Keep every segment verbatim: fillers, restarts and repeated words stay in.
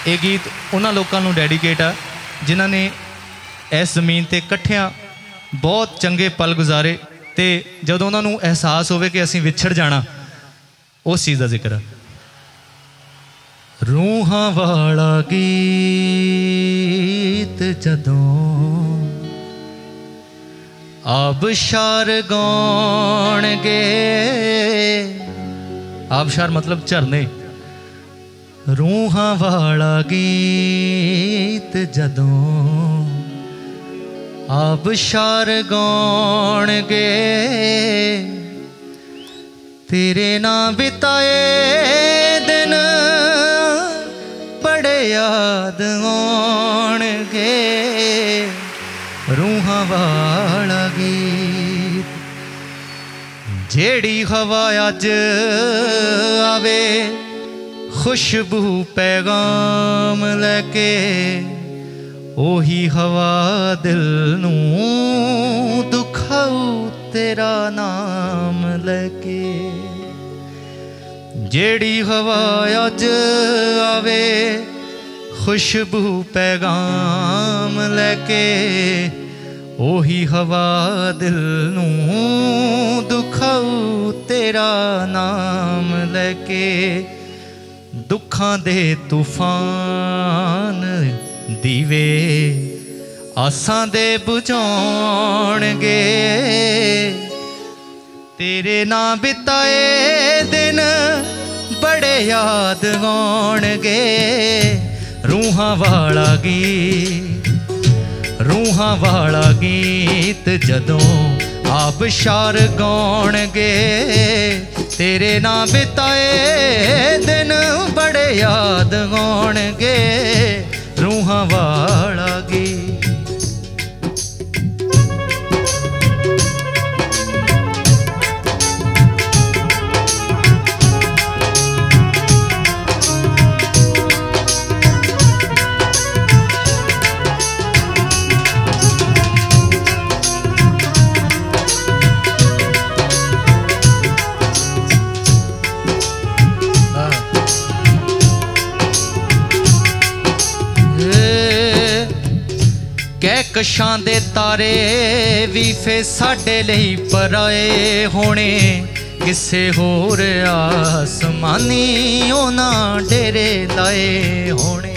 ਇਹ ਗੀਤ ਉਹਨਾਂ ਲੋਕਾਂ ਨੂੰ ਡੈਡੀਕੇਟ ਆ ਜਿਨ੍ਹਾਂ ਨੇ ਇਸ ਜ਼ਮੀਨ 'ਤੇ ਇਕੱਠਿਆਂ ਬਹੁਤ ਚੰਗੇ ਪਲ ਗੁਜ਼ਾਰੇ ਅਤੇ ਜਦੋਂ ਉਹਨਾਂ ਨੂੰ ਅਹਿਸਾਸ ਹੋਵੇ ਕਿ ਅਸੀਂ ਵਿਛੜ ਜਾਣਾ, ਉਸ ਚੀਜ਼ ਦਾ ਜ਼ਿਕਰ ਆ। ਰੂਹਾਂ ਵਾਲਾ ਗੀਤ ਜਦੋਂ ਆਬਸ਼ਾਰ ਗਾਉਣਗੇ, ਆਬਸ਼ਾਰ ਮਤਲਬ ਝਰਨੇ। ਰੂਹਾਂ ਵਾਲਾ ਗੀਤ ਜਦੋਂ ਆਬਸ਼ਾਰ ਗਾਉਣਗੇ, ਤੇਰੇ ਨਾਂ ਬਿਤਾਏ ਦਿਨ ਬੜੇ ਯਾਦ ਆਉਣਗੇ। ਰੂਹਾਂ ਵਾਲਾ ਗੀਤ ਜਿਹੜੀ ਹਵਾ ਅੱਜ ਆਵੇ, ਖੁਸ਼ਬੂ ਪੈਗਾਮ ਲੈ ਕੇ, ਉਹੀ ਹਵਾ ਦਿਲ ਨੂੰ ਦੁਖਾਊ ਤੇਰਾ ਨਾਮ ਲੈ ਕੇ। ਜਿਹੜੀ ਹਵਾ ਅੱਜ ਆਵੇ, ਖੁਸ਼ਬੂ ਪੈਗਾਮ ਲੈ ਕੇ, ਉਹੀ ਹਵਾ ਦਿਲ ਨੂੰ ਦੁਖਾਊ ਤੇਰਾ ਨਾਮ ਲੈ ਕੇ। ਦੁੱਖਾਂ ਦੇ ਤੂਫਾਨ ਦੀਵੇ ਆਸਾਂ ਦੇ ਬੁਝਾਉਣਗੇ, ਤੇਰੇ ਨਾਂ ਬਿਤਾਏ ਦਿਨ ਬੜੇ ਯਾਦ ਆਉਣਗੇ। ਰੂਹਾਂ ਵਾਲਾ ਗੀਤ, ਰੂਹਾਂ ਵਾਲਾ ਗੀਤ ਜਦੋਂ ਆਬਸ਼ਾਰ ਗਾਉਣਗੇ, ਤੇਰੇ ਨਾਂ ਬਿਤਾਏ ਦਿਨ ਬੜੇ ਯਾਦ ਆਉਣਗੇ। ਰੂਹਾਂ ਵਾਲਾ ਗੀਤ। ਕਹਿਕਸ਼ਾਂ ਦੇ ਤਾਰੇ ਵੀ ਫੇ ਸਾਡੇ ਲਈ ਪਰਾਏ ਹੋਣੇ, ਕਿਸੇ ਹੋਰ ਆਸਮਾਨੀ ਉਹਨਾਂ ਡੇਰੇ ਲਾਏ ਹੋਣੇ।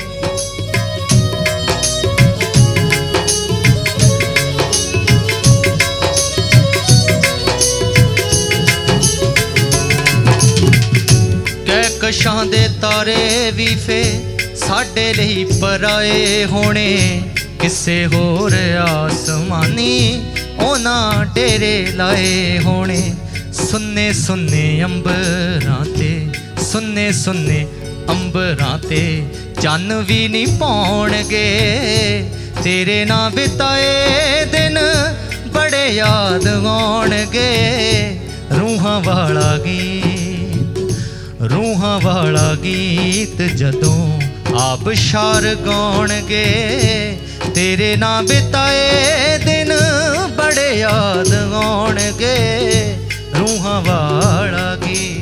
ਕਹਿਕਸ਼ਾਂ ਦੇ ਤਾਰੇ ਵੀ ਫੇ ਸਾਡੇ ਲਈ ਪਰਾਏ ਹੋਣੇ, ਕਿਸੇ ਹੋਰ ਆਸਮਾਨੀ ਉਹਨਾਂ ਡੇਰੇ ਲਾਏ ਹੋਣੇ। ਸੁੰਨੇ ਸੁੰਨੇ ਅੰਬਰਾਂ ਤੇ, ਸੁੰਨੇ ਸੁੰਨੇ ਅੰਬਰਾਂ ਤੇ ਚੰਨ ਵੀ ਨਹੀਂ ਪਾਉਣਗੇ, ਤੇਰੇ ਨਾਂ ਬਿਤਾਏ ਦਿਨ ਬੜੇ ਯਾਦ ਆਉਣਗੇ। ਰੂਹਾਂ ਵਾਲਾ ਗੀਤ, ਰੂਹਾਂ ਵਾਲਾ ਗੀਤ ਜਦੋਂ ਆਬਸ਼ਾਰ ਗਾਉਣਗੇ, ਤੇਰੇ ਨਾਂ ਬਿਤਾਏ ਦਿਨ ਬੜੇ ਯਾਦ ਆਉਣਗੇ। ਰੂਹਾਂ ਵਾਲਾ ਗੀਤ।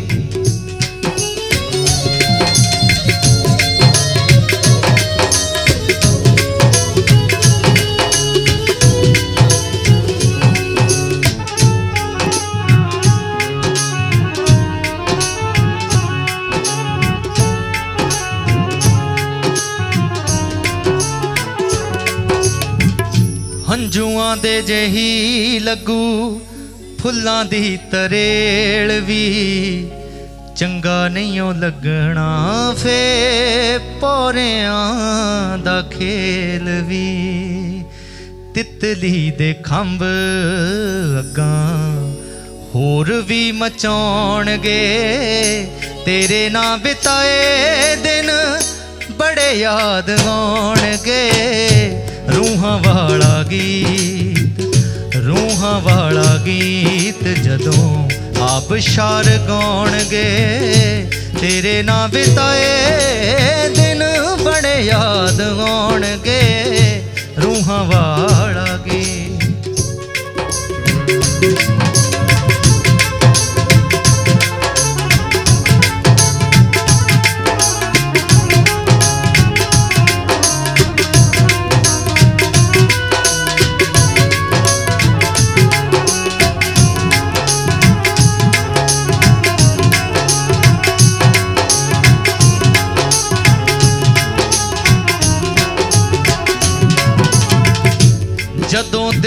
ਹੰਝੂਆਂ ਦੇ ਜਿਹੀ ਲੱਗੂ ਫੁੱਲਾਂ ਦੀ ਤਰੇਲ ਵੀ, ਚੰਗਾ ਨਹੀਂ ਓ ਲੱਗਣਾ ਫੇ ਪੌਰਿਆਂ ਦਾ ਖੇਲ ਵੀ। ਤਿਤਲੀ ਦੇ ਖੰਭ ਅੱਗਾਂ ਹੋਰ ਵੀ ਮਚਾਉਣਗੇ, ਤੇਰੇ ਨਾਂ ਬਿਤਾਏ ਦਿਨ ਬੜੇ ਯਾਦ ਆਉਣਗੇ। ਰੂਹਾਂ ਵਾਲਾ ਗੀਤ, ਰੂਹਾਂ ਵਾਲਾ ਗੀਤ ਜਦੋਂ ਆਬਸ਼ਾਰ ਗਾਉਣਗੇ, ਤੇਰੇ ਨਾਂ ਬਿਤਾਏ ਦਿਨ ਬੜੇ ਯਾਦ ਆਉਣਗੇ। ਰੂਹਾਂ ਵਾਲਾ ਗੀਤ।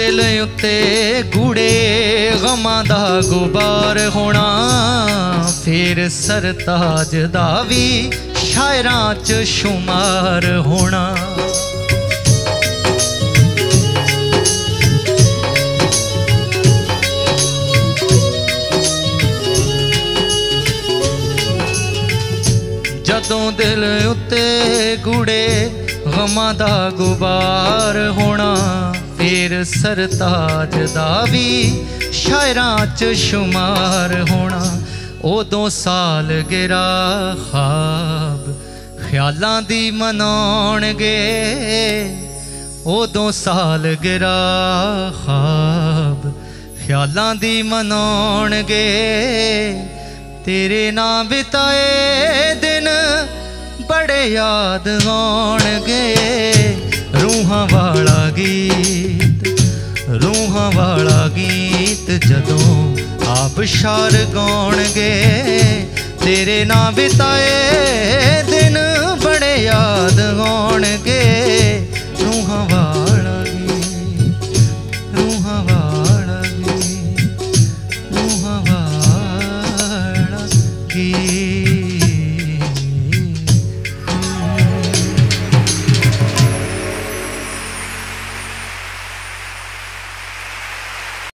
ਦਿਲ ਉੱਤੇ ਗੂੜੇ ਗਮਾਂ ਦਾ ਗੁਬਾਰ ਹੋਣਾ, ਫੇਰ ਸਰਤਾਜ ਦਾ ਵੀ ਸ਼ਾਇਰਾਂ 'ਚ ਸ਼ੁਮਾਰ ਹੋਣਾ। ਜਦੋਂ ਦਿਲ ਉੱਤੇ ਗੂੜੇ ਗਮਾਂ ਦਾ ਗੁਬਾਰ ਹੋਣਾ, ਫੇਰ ਸਰਤਾਜ ਦਾ ਵੀ ਸ਼ਾਇਰਾਂ 'ਚ ਸ਼ੁਮਾਰ ਹੋਣਾ। ਉਦੋਂ ਸਾਲਗਿਰਾ ਖਾਬ ਖਿਆਲਾਂ ਦੀ ਮਨਾਉਣਗੇ, ਉਦੋਂ ਸਾਲਗਿਰਾ ਖਾਬ ਖਿਆਲਾਂ ਦੀ ਮਨਾਉਣਗੇ। ਤੇਰੇ ਨਾਂ ਬਿਤਾਏ ਦਿਨ ਬੜੇ ਯਾਦ ਆਉਣਗੇ। ਰੂਹਾਂ ਵਾਲਾ ਗੀਤ, ਰੂਹਾਂ ਵਾਲਾ ਗੀਤ ਜਦੋਂ ਆਬਸ਼ਾਰ ਗਾਉਣਗੇ। ਤੇਰੇ ਨਾਂ ਬਿਤਾਏ